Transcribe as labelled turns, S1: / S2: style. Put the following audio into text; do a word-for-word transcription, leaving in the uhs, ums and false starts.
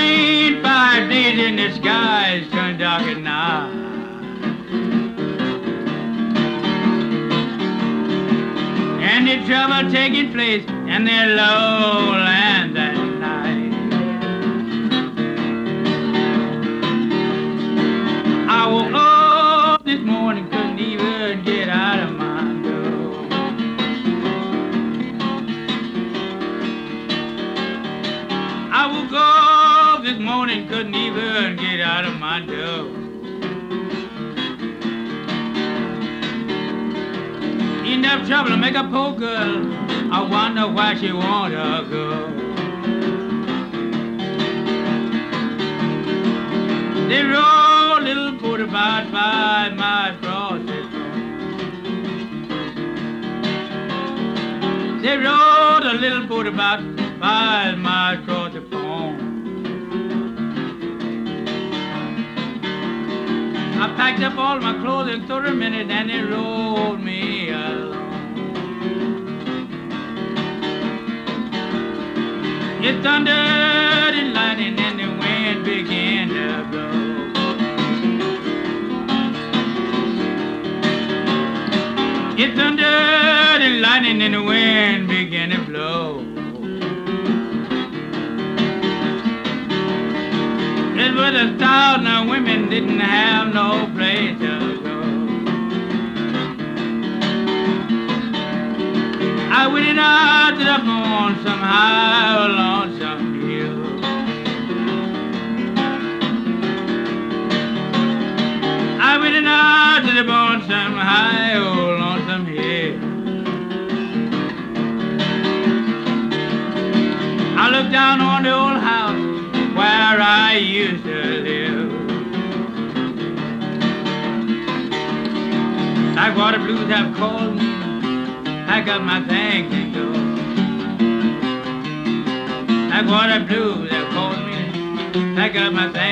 S1: rain five days and the skies turn dark at night. And the trouble taking place in their lowlands at night. I woke up this morning, couldn't even get out of my door. I woke up this morning, couldn't even get out of my door. Enough trouble to make a poor girl, I wonder why she wanna go. They rode a little boat about five miles across the pond. They rode a little boat about five miles across the pond. I packed up all my clothes and threw them in it, and they rolled me along. It thundered and lightning, and the wind began to blow. It thundered and lightning, and the wind began to blow. It was a thousand of women didn't have no place to go. I went out to the moon somehow along some hill. I went out to the moon somehow along some hill. I looked down on the old house where I used to live. Blackwater Blues have called me, pack up my things and go. Blackwater Blues have called me, pack up my things.